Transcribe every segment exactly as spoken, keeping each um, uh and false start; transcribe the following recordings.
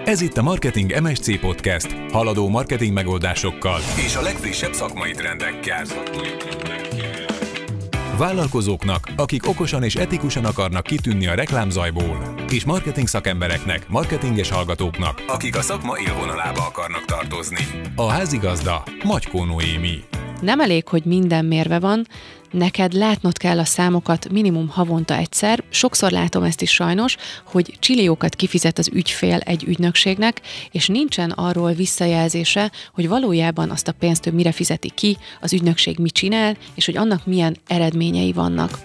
Ez itt a Marketing em es cé Podcast, haladó marketing megoldásokkal és a legfrissebb szakmai trendekkel. Vállalkozóknak, akik okosan és etikusan akarnak kitűnni a reklámzajból, és marketing szakembereknek, marketinges hallgatóknak, akik a szakma élvonalába akarnak tartozni. A házigazda Magykó Noémi. Nem elég, hogy minden mérve van, neked látnod kell a számokat minimum havonta egyszer. Sokszor látom ezt is sajnos, hogy csilliókat kifizet az ügyfél egy ügynökségnek, és nincsen arról visszajelzése, hogy valójában azt a pénzt ő mire fizeti ki, az ügynökség mit csinál, és hogy annak milyen eredményei vannak.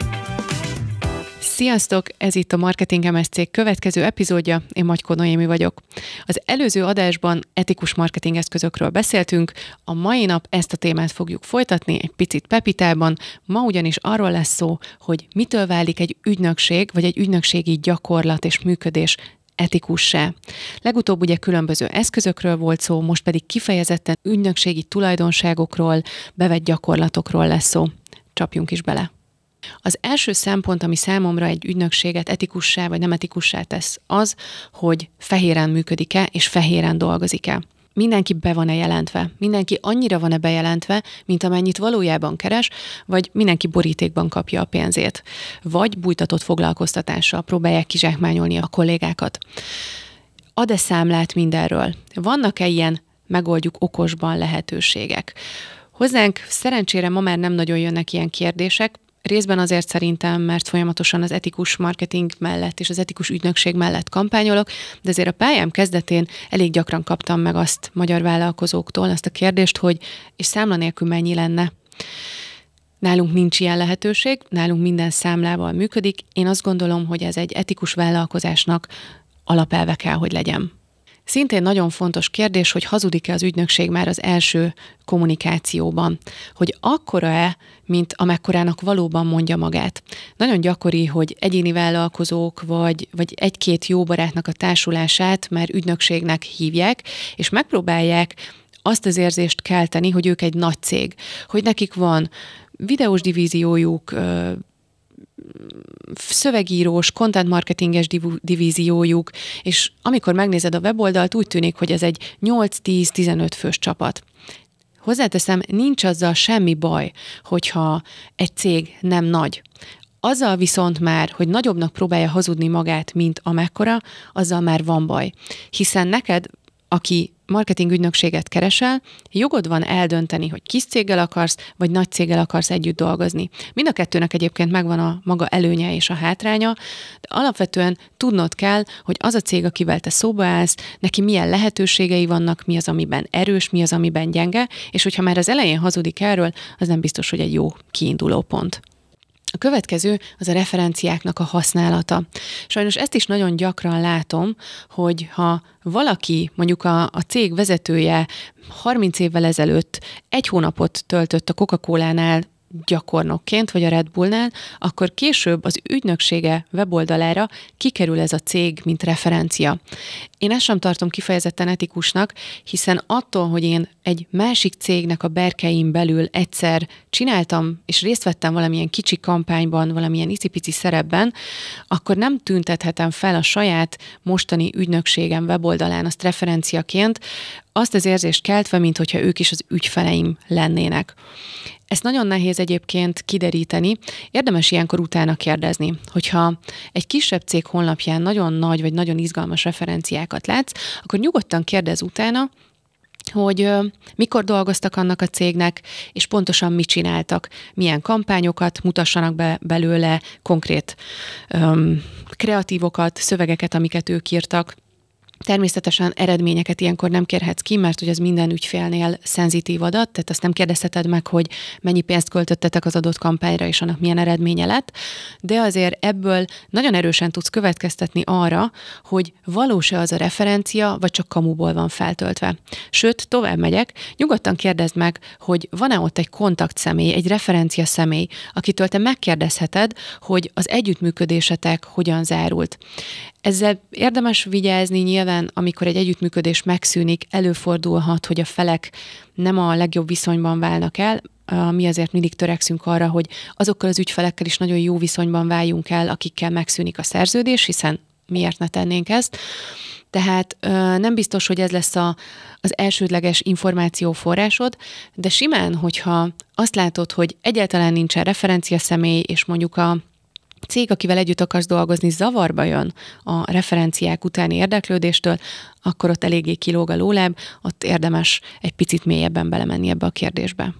Sziasztok! Ez itt a Marketing em es cé következő epizódja, én Magykó Noémi vagyok. Az előző adásban etikus marketing eszközökről beszéltünk, a mai nap ezt a témát fogjuk folytatni egy picit pepitában, ma ugyanis arról lesz szó, hogy mitől válik egy ügynökség, vagy egy ügynökségi gyakorlat és működés etikussá. Legutóbb ugye különböző eszközökről volt szó, most pedig kifejezetten ügynökségi tulajdonságokról, bevett gyakorlatokról lesz szó. Csapjunk is bele! Az első szempont, ami számomra egy ügynökséget etikussá vagy nem etikussá tesz, az, hogy fehéren működik-e és fehéren dolgozik-e. Mindenki be van-e jelentve, mindenki annyira van-e bejelentve, mint amennyit valójában keres, vagy mindenki borítékban kapja a pénzét, vagy bújtatott foglalkoztatással próbálják kizsákmányolni a kollégákat. Ad-e számlát mindenről? Vannak-e ilyen megoldjuk okosban lehetőségek? Hozzánk szerencsére ma már nem nagyon jönnek ilyen kérdések, részben azért szerintem, mert folyamatosan az etikus marketing mellett és az etikus ügynökség mellett kampányolok, de azért a pályám kezdetén elég gyakran kaptam meg azt magyar vállalkozóktól, azt a kérdést, hogy és számla nélkül mennyi lenne. Nálunk nincs ilyen lehetőség, nálunk minden számlával működik. Én azt gondolom, hogy ez egy etikus vállalkozásnak alapelve kell, hogy legyen. Szintén nagyon fontos kérdés, hogy hazudik-e az ügynökség már az első kommunikációban, hogy akkora-e, mint amekkorának valóban mondja magát. Nagyon gyakori, hogy egyéni vállalkozók vagy, vagy egy-két jó barátnak a társulását már ügynökségnek hívják, és megpróbálják azt az érzést kelteni, hogy ők egy nagy cég, hogy nekik van videós divíziójuk, szövegírós, content marketinges divíziójuk, és amikor megnézed a weboldalt, úgy tűnik, hogy ez egy nyolc-tíz-tizenöt fős csapat. Hozzáteszem, nincs azzal semmi baj, hogyha egy cég nem nagy. Azzal viszont már, hogy nagyobbnak próbálja hazudni magát, mint amekkora, azzal már van baj. Hiszen neked, aki marketing ügynökséget keresel, jogod van eldönteni, hogy kis céggel akarsz, vagy nagy céggel akarsz együtt dolgozni. Mind a kettőnek egyébként megvan a maga előnye és a hátránya, de alapvetően tudnod kell, hogy az a cég, akivel te szóba állsz, neki milyen lehetőségei vannak, mi az, amiben erős, mi az, amiben gyenge, és hogyha már az elején hazudik erről, az nem biztos, hogy egy jó kiinduló pont. A következő az a referenciáknak a használata. Sajnos ezt is nagyon gyakran látom, hogy ha valaki, mondjuk a, a cég vezetője harminc évvel ezelőtt egy hónapot töltött a Coca-Colánál gyakornokként, vagy a Red Bullnál, akkor később az ügynöksége weboldalára kikerül ez a cég, mint referencia. Én ezt sem tartom kifejezetten etikusnak, hiszen attól, hogy én egy másik cégnek a berkein belül egyszer csináltam, és részt vettem valamilyen kicsi kampányban, valamilyen icipici szerepben, akkor nem tüntethetem fel a saját mostani ügynökségem weboldalán azt referenciaként, azt az érzést keltve, mint hogyha ők is az ügyfeleim lennének. Ezt nagyon nehéz egyébként kideríteni, érdemes ilyenkor utána kérdezni, hogyha egy kisebb cég honlapján nagyon nagy vagy nagyon izgalmas referenciákat látsz, akkor nyugodtan kérdezz utána, hogy ö, mikor dolgoztak annak a cégnek, és pontosan mit csináltak, milyen kampányokat mutassanak be belőle, konkrét ö, kreatívokat, szövegeket, amiket ők írtak. Természetesen eredményeket ilyenkor nem kérhetsz ki, mert hogy az minden ügyfélnél szenzitív adat, tehát azt nem kérdezheted meg, hogy mennyi pénzt költöttetek az adott kampányra, és annak milyen eredménye lett, de azért ebből nagyon erősen tudsz következtetni arra, hogy valós-e az a referencia, vagy csak kamuból van feltöltve. Sőt, tovább megyek, nyugodtan kérdezd meg, hogy van-e ott egy kontaktszemély, egy referencia személy, akitől te megkérdezheted, hogy az együttműködésetek hogyan zárult. Ezzel érdemes vigyázni nyilván, amikor egy együttműködés megszűnik, előfordulhat, hogy a felek nem a legjobb viszonyban válnak el, mi azért mindig törekszünk arra, hogy azokkal az ügyfelekkel is nagyon jó viszonyban váljunk el, akikkel megszűnik a szerződés, hiszen miért ne tennénk ezt. Tehát nem biztos, hogy ez lesz a, az elsődleges információforrásod, de simán, hogyha azt látod, hogy egyáltalán nincsen referencia személy, és mondjuk a cég, akivel együtt akarsz dolgozni, zavarba jön a referenciák utáni érdeklődéstől, akkor ott eléggé kilóg a lóláb, ott érdemes egy picit mélyebben belemenni ebbe a kérdésbe.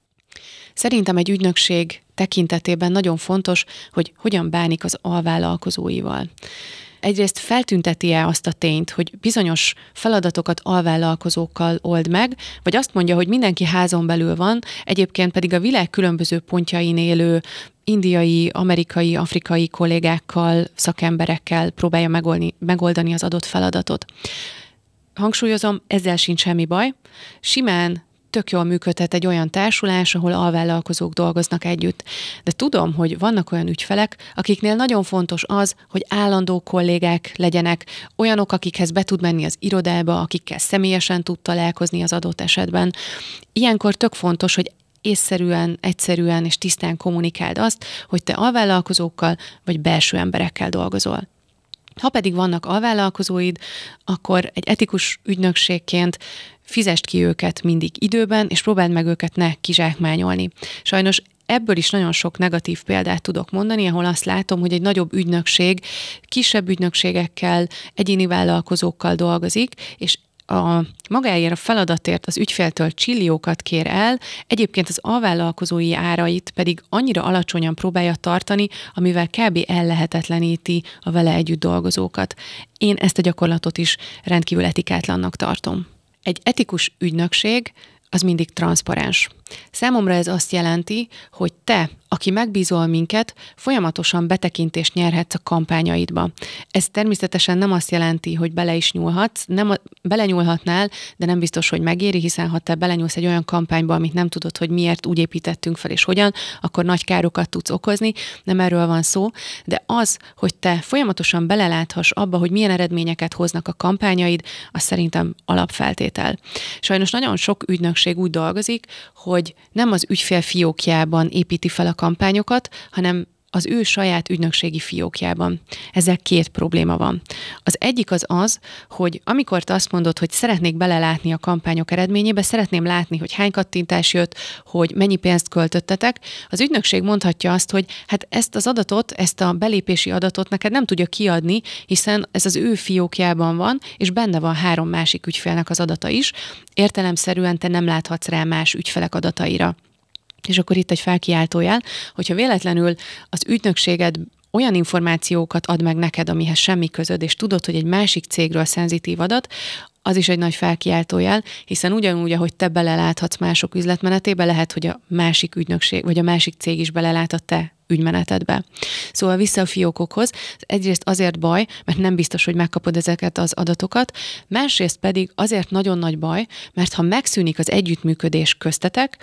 Szerintem egy ügynökség tekintetében nagyon fontos, hogy hogyan bánik az alvállalkozóival. Egyrészt feltünteti-e azt a tényt, hogy bizonyos feladatokat alvállalkozókkal old meg, vagy azt mondja, hogy mindenki házon belül van, egyébként pedig a világ különböző pontjain élő indiai, amerikai, afrikai kollégákkal, szakemberekkel próbálja megoldani, megoldani az adott feladatot. Hangsúlyozom, ezzel sincs semmi baj. Simán tök jól működhet egy olyan társulás, ahol alvállalkozók dolgoznak együtt. De tudom, hogy vannak olyan ügyfelek, akiknél nagyon fontos az, hogy állandó kollégák legyenek, olyanok, akikhez be tud menni az irodába, akikkel személyesen tud találkozni az adott esetben. Ilyenkor tök fontos, hogy észszerűen, egyszerűen és tisztán kommunikáld azt, hogy te alvállalkozókkal vagy belső emberekkel dolgozol. Ha pedig vannak alvállalkozóid, akkor egy etikus ügynökségként fizesd ki őket mindig időben, és próbáld meg őket ne kizsákmányolni. Sajnos ebből is nagyon sok negatív példát tudok mondani, ahol azt látom, hogy egy nagyobb ügynökség kisebb ügynökségekkel, egyéni vállalkozókkal dolgozik, és a magáért a feladatért az ügyféltől csilliókat kér el, egyébként az alvállalkozói árait pedig annyira alacsonyan próbálja tartani, amivel kb. Ellehetetleníti a vele együtt dolgozókat. Én ezt a gyakorlatot is rendkívül etikátlannak tartom. Egy etikus ügynökség az mindig transzparens. Számomra ez azt jelenti, hogy te, aki megbízol minket, folyamatosan betekintést nyerhetsz a kampányaidba. Ez természetesen nem azt jelenti, hogy bele is nyúlhatsz, nem a, belenyúlhatnál, de nem biztos, hogy megéri, hiszen ha te belenyúlsz egy olyan kampányba, amit nem tudod, hogy miért úgy építettünk fel és hogyan, akkor nagy károkat tudsz okozni, nem erről van szó, de az, hogy te folyamatosan beleláthass abba, hogy milyen eredményeket hoznak a kampányaid, az szerintem alapfeltétel. Sajnos nagyon sok ügynökség úgy dolgozik, hogy nem az ügyfél fiókjában építi fel a kampányokat, hanem az ő saját ügynökségi fiókjában. Ezzel két probléma van. Az egyik az az, hogy amikor te azt mondod, hogy szeretnék belelátni a kampányok eredményébe, szeretném látni, hogy hány kattintás jött, hogy mennyi pénzt költöttetek, az ügynökség mondhatja azt, hogy hát ezt az adatot, ezt a belépési adatot neked nem tudja kiadni, hiszen ez az ő fiókjában van, és benne van három másik ügyfélnek az adata is. Értelemszerűen te nem láthatsz rá más ügyfelek adataira. És akkor itt egy felkiáltójel, hogyha véletlenül az ügynökséged olyan információkat ad meg neked, amihez semmi közöd, és tudod, hogy egy másik cégről szenzitív adat, az is egy nagy felkiáltójel, hiszen ugyanúgy, ahogy te beleláthatsz mások üzletmenetébe, lehet, hogy a másik ügynökség, vagy a másik cég is belelát a te ügymenetedbe. Szóval vissza a fiókokhoz, egyrészt azért baj, mert nem biztos, hogy megkapod ezeket az adatokat, másrészt pedig azért nagyon nagy baj, mert ha megszűnik az együttműködés köztetek,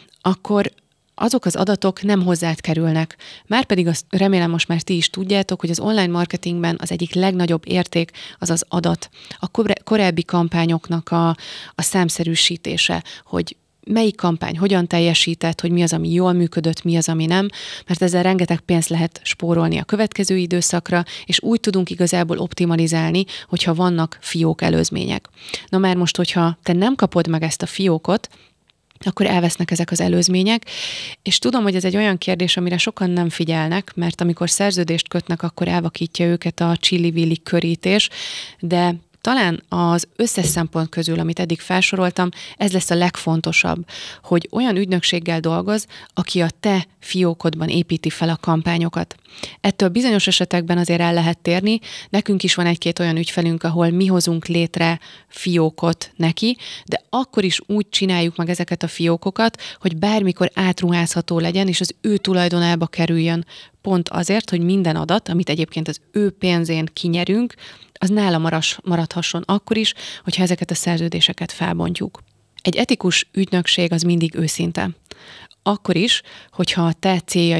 akkor azok az adatok nem hozzád kerülnek. Márpedig azt remélem most már ti is tudjátok, hogy az online marketingben az egyik legnagyobb érték az az adat. A korábbi kampányoknak a, a számszerűsítése, hogy melyik kampány hogyan teljesített, hogy mi az, ami jól működött, mi az, ami nem, mert ezzel rengeteg pénzt lehet spórolni a következő időszakra, és úgy tudunk igazából optimalizálni, hogyha vannak fiók előzmények. Na már most, hogyha te nem kapod meg ezt a fiókot, akkor elvesznek ezek az előzmények, és tudom, hogy ez egy olyan kérdés, amire sokan nem figyelnek, mert amikor szerződést kötnek, akkor elvakítja őket a csillivilli körítés, de talán az összes szempont közül, amit eddig felsoroltam, ez lesz a legfontosabb, hogy olyan ügynökséggel dolgoz, aki a te fiókodban építi fel a kampányokat. Ettől bizonyos esetekben azért el lehet térni, nekünk is van egy-két olyan ügyfelünk, ahol mi hozunk létre fiókot neki, de akkor is úgy csináljuk meg ezeket a fiókokat, hogy bármikor átruházható legyen, és az ő tulajdonába kerüljön. Pont azért, hogy minden adat, amit egyébként az ő pénzén kinyerünk, az nála maradhasson akkor is, hogyha ezeket a szerződéseket felbontjuk. Egy etikus ügynökség az mindig őszinte. Akkor is, hogyha a te céljaid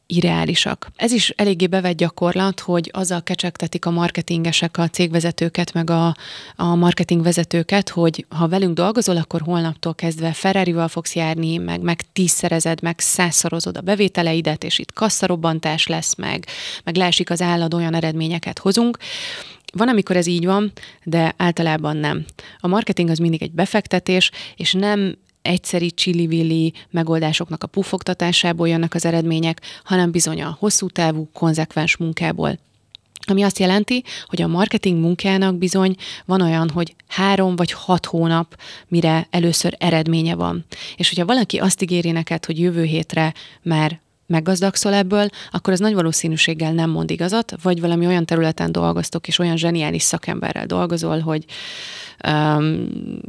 irreálisak. Ez is eléggé bevett gyakorlat, hogy azzal kecsegtetik a marketingesek a cégvezetőket, meg a, a marketingvezetőket, hogy ha velünk dolgozol, akkor holnaptól kezdve Ferrarival fogsz járni, meg, meg tízszerezed, meg százszorozod a bevételeidet, és itt kasszarobbantás lesz, meg, meg leesik az állad, olyan eredményeket hozunk. Van, amikor ez így van, de általában nem. A marketing az mindig egy befektetés, és nem egyszeri csillivilli megoldásoknak a pufogtatásából jönnek az eredmények, hanem bizony a hosszú távú, konzekvens munkából. Ami azt jelenti, hogy a marketing munkának bizony van olyan, hogy három vagy hat hónap, mire először eredménye van. És hogyha valaki azt ígéri neked, hogy jövő hétre már meggazdagszol ebből, akkor az nagy valószínűséggel nem mond igazat, vagy valami olyan területen dolgoztok, és olyan zseniális szakemberrel dolgozol, hogy um,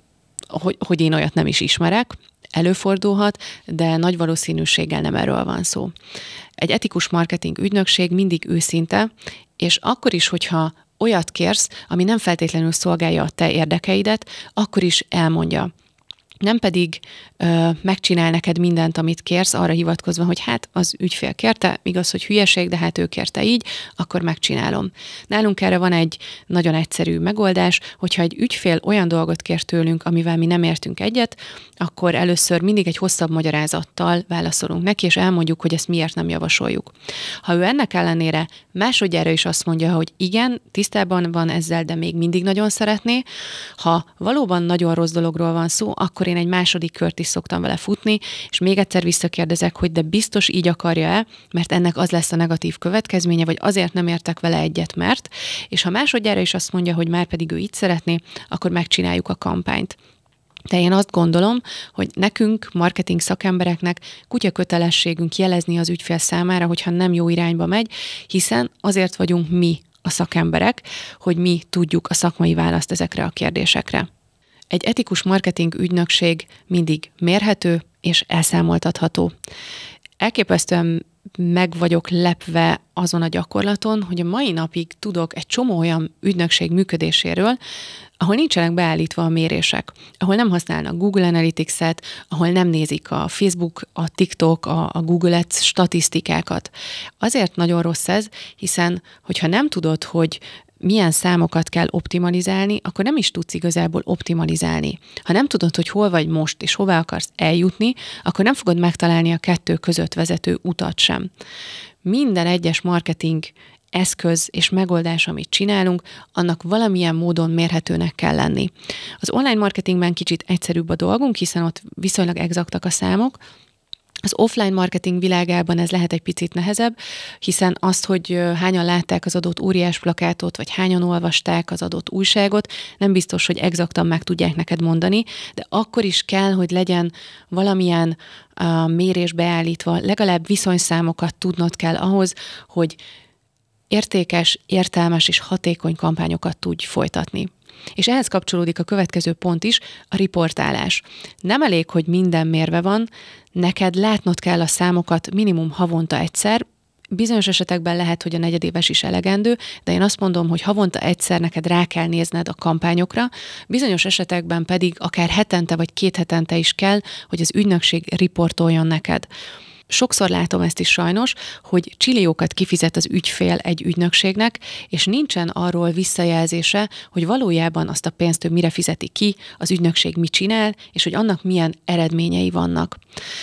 Hogy, hogy én olyat nem is ismerek, előfordulhat, de nagy valószínűséggel nem erről van szó. Egy etikus marketing ügynökség mindig őszinte, és akkor is, hogyha olyat kérsz, ami nem feltétlenül szolgálja a te érdekeidet, akkor is elmondja. Nem pedig ö, megcsinál neked mindent, amit kérsz, arra hivatkozva, hogy hát az ügyfél kérte, igaz, hogy hülyeség, de hát ő kérte így, akkor megcsinálom. Nálunk erre van egy nagyon egyszerű megoldás, hogyha egy ügyfél olyan dolgot kér tőlünk, amivel mi nem értünk egyet, akkor először mindig egy hosszabb magyarázattal válaszolunk neki, és elmondjuk, hogy ezt miért nem javasoljuk. Ha ő ennek ellenére másodjára is azt mondja, hogy igen, tisztában van ezzel, de még mindig nagyon szeretné, ha valóban nagyon rossz dologról van szó, akkor én egy második kört is szoktam vele futni, és még egyszer visszakérdezek, hogy de biztos így akarja-e, mert ennek az lesz a negatív következménye, vagy azért nem értek vele egyet, mert, és ha másodjára is azt mondja, hogy már pedig ő így szeretné, akkor megcsináljuk a kampányt. De én azt gondolom, hogy nekünk, marketing szakembereknek kutya kötelességünk jelezni az ügyfél számára, hogyha nem jó irányba megy, hiszen azért vagyunk mi a szakemberek, hogy mi tudjuk a szakmai választ ezekre a kérdésekre. Egy etikus marketing ügynökség mindig mérhető és elszámoltatható. Elképesztően meg vagyok lepve azon a gyakorlaton, hogy a mai napig tudok egy csomó olyan ügynökség működéséről, ahol nincsenek beállítva a mérések, ahol nem használnak Google Analytics-et, ahol nem nézik a Facebook, a TikTok, a, a Google Ads statisztikákat. Azért nagyon rossz ez, hiszen hogyha nem tudod, hogy milyen számokat kell optimalizálni, akkor nem is tudsz igazából optimalizálni. Ha nem tudod, hogy hol vagy most, és hová akarsz eljutni, akkor nem fogod megtalálni a kettő között vezető utat sem. Minden egyes marketing eszköz és megoldás, amit csinálunk, annak valamilyen módon mérhetőnek kell lenni. Az online marketingben kicsit egyszerűbb a dolgunk, hiszen ott viszonylag exaktak a számok. Az offline marketing világában ez lehet egy picit nehezebb, hiszen azt, hogy hányan látták az adott óriás plakátot, vagy hányan olvasták az adott újságot, nem biztos, hogy exaktan meg tudják neked mondani, de akkor is kell, hogy legyen valamilyen uh, mérés beállítva, legalább viszonyszámokat tudnod kell ahhoz, hogy értékes, értelmes és hatékony kampányokat tudj folytatni. És ehhez kapcsolódik a következő pont is, a riportálás. Nem elég, hogy minden mérve van, neked látnod kell a számokat minimum havonta egyszer, bizonyos esetekben lehet, hogy a negyedéves is elegendő, de én azt mondom, hogy havonta egyszer neked rá kell nézned a kampányokra, bizonyos esetekben pedig akár hetente vagy két hetente is kell, hogy az ügynökség riportoljon neked. Sokszor látom ezt is sajnos, hogy csilliókat kifizet az ügyfél egy ügynökségnek, és nincsen arról visszajelzése, hogy valójában azt a pénzt ő mire fizeti ki, az ügynökség mit csinál, és hogy annak milyen eredményei vannak.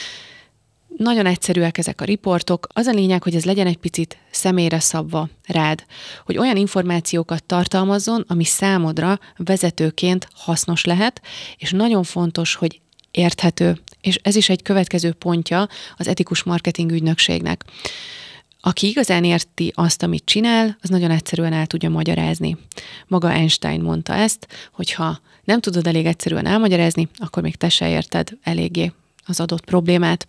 Nagyon egyszerűek ezek a riportok. Az a lényeg, hogy ez legyen egy picit személyre szabva rád, hogy olyan információkat tartalmazzon, ami számodra vezetőként hasznos lehet, és nagyon fontos, hogy érthető, és ez is egy következő pontja az etikus marketing ügynökségnek. Aki igazán érti azt, amit csinál, az nagyon egyszerűen el tudja magyarázni. Maga Einstein mondta ezt, hogyha nem tudod elég egyszerűen elmagyarázni, akkor még te se érted eléggé az adott problémát.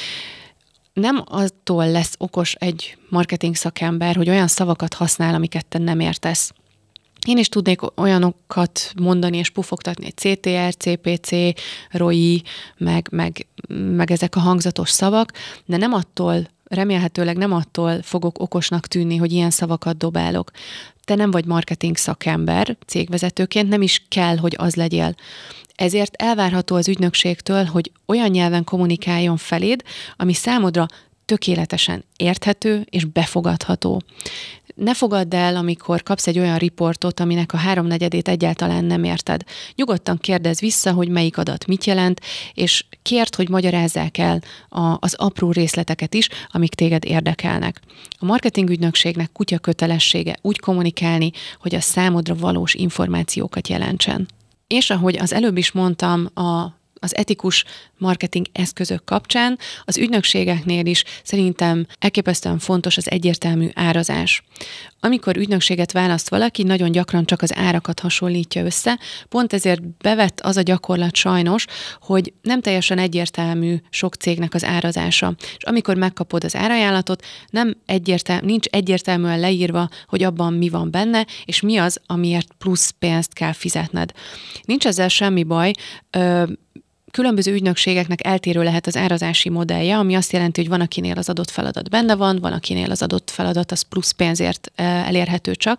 Nem attól lesz okos egy marketing szakember, hogy olyan szavakat használ, amiket te nem értesz. Én is tudnék olyanokat mondani és pufogtatni, egy cé té er, cé pé cé, er o i, meg, meg, meg ezek a hangzatos szavak, de nem attól, remélhetőleg nem attól fogok okosnak tűnni, hogy ilyen szavakat dobálok. Te nem vagy marketing szakember, cégvezetőként, nem is kell, hogy az legyél. Ezért elvárható az ügynökségtől, hogy olyan nyelven kommunikáljon feléd, ami számodra tökéletesen érthető és befogadható. Ne fogadd el, amikor kapsz egy olyan riportot, aminek a háromnegyedét egyáltalán nem érted. Nyugodtan kérdezz vissza, hogy melyik adat mit jelent, és kérd, hogy magyarázzák el a, az apró részleteket is, amik téged érdekelnek. A marketingügynökségnek kutya kötelessége úgy kommunikálni, hogy a számodra valós információkat jelentsen. És ahogy az előbb is mondtam, a az etikus marketing eszközök kapcsán, az ügynökségeknél is szerintem elképesztően fontos az egyértelmű árazás. Amikor ügynökséget választ valaki, nagyon gyakran csak az árakat hasonlítja össze, pont ezért bevett az a gyakorlat sajnos, hogy nem teljesen egyértelmű sok cégnek az árazása. És amikor megkapod az árajánlatot, nem egyértelmű, nincs egyértelműen leírva, hogy abban mi van benne, és mi az, amiért plusz pénzt kell fizetned. Nincs ezzel semmi baj, ö, Különböző ügynökségeknek eltérő lehet az árazási modellje, ami azt jelenti, hogy van, akinél az adott feladat benne van, van, akinél az adott feladat az plusz pénzért elérhető csak.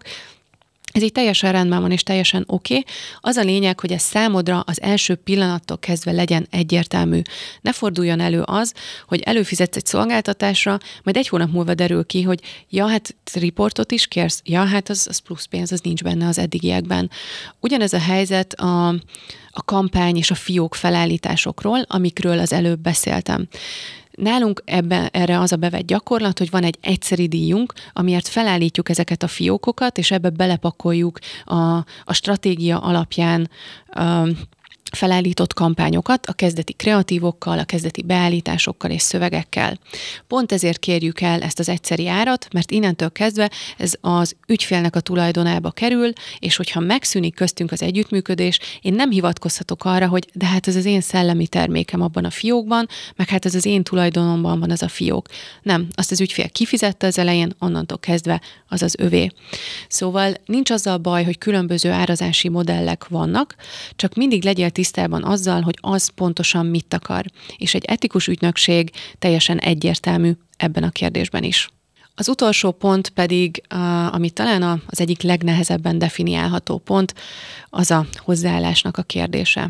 Ez így teljesen rendben van, és teljesen oké. Okay. Az a lényeg, hogy ez számodra az első pillanattól kezdve legyen egyértelmű. Ne forduljon elő az, hogy előfizetsz egy szolgáltatásra, majd egy hónap múlva derül ki, hogy ja, hát riportot is kérsz, ja, hát az, az plusz pénz, az nincs benne az eddigiekben. Ugyanez a helyzet a, a kampány és a fiók felállításokról, amikről az előbb beszéltem. Nálunk ebben, erre az a bevett gyakorlat, hogy van egy egyszeri díjunk, amiért felállítjuk ezeket a fiókokat, és ebbe belepakoljuk a, a stratégia alapján a felállított kampányokat a kezdeti kreatívokkal, a kezdeti beállításokkal és szövegekkel. Pont ezért kérjük el ezt az egyszeri árat, mert innentől kezdve ez az ügyfélnek a tulajdonába kerül, és hogyha megszűnik köztünk az együttműködés, én nem hivatkozhatok arra, hogy de hát ez az én szellemi termékem abban a fiókban, meg hát ez az én tulajdonomban van az a fiók. Nem, azt az ügyfél kifizette az elején, onnantól kezdve az az övé. Szóval nincs azzal baj, hogy különböző árazási modellek vannak, csak mindig legyél tisztában azzal, hogy az pontosan mit akar. És egy etikus ügynökség teljesen egyértelmű ebben a kérdésben is. Az utolsó pont pedig, ami talán az egyik legnehezebben definiálható pont, az a hozzáállásnak a kérdése.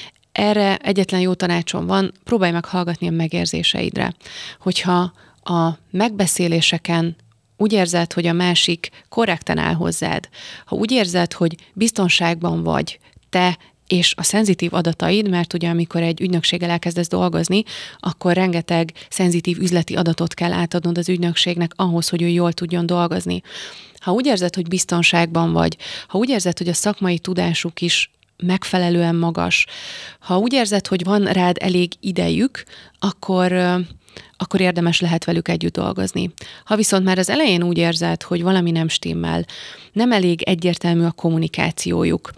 Erre egyetlen jó tanácsom van, próbálj meg hallgatni a megérzéseidre. Hogyha a megbeszéléseken úgy érzed, hogy a másik korrekten áll hozzád, ha úgy érzed, hogy biztonságban vagy te és a szenzitív adataid, mert ugye amikor egy ügynökséggel elkezdesz dolgozni, akkor rengeteg szenzitív üzleti adatot kell átadnod az ügynökségnek ahhoz, hogy ő jól tudjon dolgozni. Ha úgy érzed, hogy biztonságban vagy, ha úgy érzed, hogy a szakmai tudásuk is megfelelően magas, ha úgy érzed, hogy van rád elég idejük, akkor, akkor érdemes lehet velük együtt dolgozni. Ha viszont már az elején úgy érzed, hogy valami nem stimmel, nem elég egyértelmű a kommunikációjuk,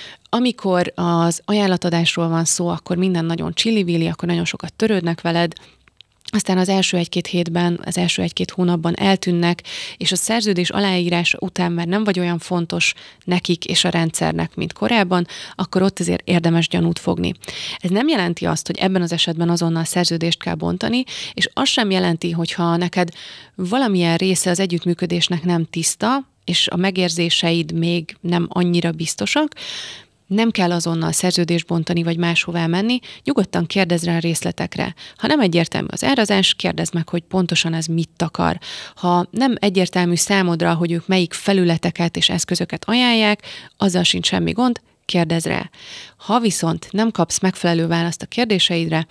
amikor az ajánlatadásról van szó, akkor minden nagyon csillivilli, akkor nagyon sokat törődnek veled, aztán az első egy-két hétben, az első egy-két hónapban eltűnnek, és a szerződés aláírása után már nem vagy olyan fontos nekik és a rendszernek, mint korábban, akkor ott azért érdemes gyanút fogni. Ez nem jelenti azt, hogy ebben az esetben azonnal szerződést kell bontani, és az sem jelenti, hogyha neked valamilyen része az együttműködésnek nem tiszta, és a megérzéseid még nem annyira biztosak, nem kell azonnal szerződést bontani, vagy máshová menni, nyugodtan kérdezz rá a részletekre. Ha nem egyértelmű az árazás, kérdezd meg, hogy pontosan ez mit akar. Ha nem egyértelmű számodra, hogy ők melyik felületeket és eszközöket ajánlják, azzal sincs semmi gond, kérdezz rá. Ha viszont nem kapsz megfelelő választ a kérdéseidre,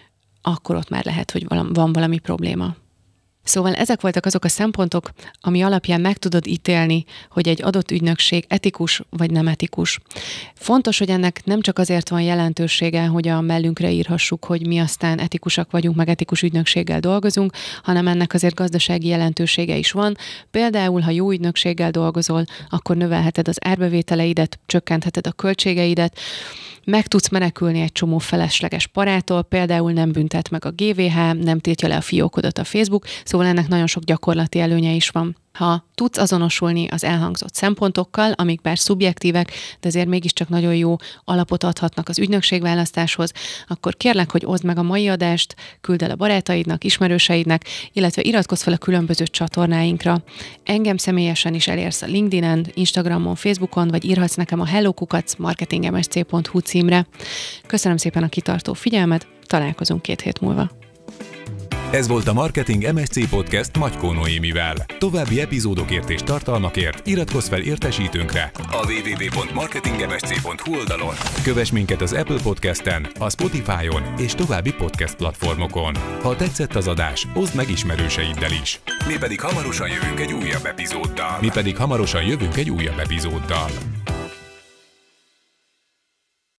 akkor ott már lehet, hogy van valami probléma. Szóval ezek voltak azok a szempontok, ami alapján meg tudod ítélni, hogy egy adott ügynökség etikus vagy nem etikus. Fontos, hogy ennek nem csak azért van jelentősége, hogy a mellünkre írhassuk, hogy mi aztán etikusak vagyunk, meg etikus ügynökséggel dolgozunk, hanem ennek azért gazdasági jelentősége is van. Például, ha jó ügynökséggel dolgozol, akkor növelheted az árbevételeidet, csökkentheted a költségeidet, meg tudsz menekülni egy csomó felesleges parától, például nem büntet meg a gé vé há, nem tiltja le a fiókodat a Facebook, szóval ennek nagyon sok gyakorlati előnye is van. Ha tudsz azonosulni az elhangzott szempontokkal, amik bár szubjektívek, de azért mégiscsak nagyon jó alapot adhatnak az ügynökségválasztáshoz, akkor kérlek, hogy oszd meg a mai adást, küld el a barátaidnak, ismerőseidnek, illetve iratkozz fel a különböző csatornáinkra. Engem személyesen is elérsz a LinkedIn-en, Instagramon, Facebookon, vagy írhatsz nekem a hello kukac marketing em es cé pont hu címre. Köszönöm szépen a kitartó figyelmet, találkozunk két hét múlva. Ez volt a Marketing em es cé Podcast Magykó Noémivel. További epizódokért és tartalmakért iratkozz fel értesítőnkre a double-u double-u double-u pont marketing m s c pont h u oldalon. Kövess minket az Apple Podcasten, a Spotify-on és további podcast platformokon. Ha tetszett az adás, oszd meg ismerőseiddel is. Mi pedig hamarosan jövünk egy újabb epizóddal. Mi pedig hamarosan jövünk egy újabb epizóddal.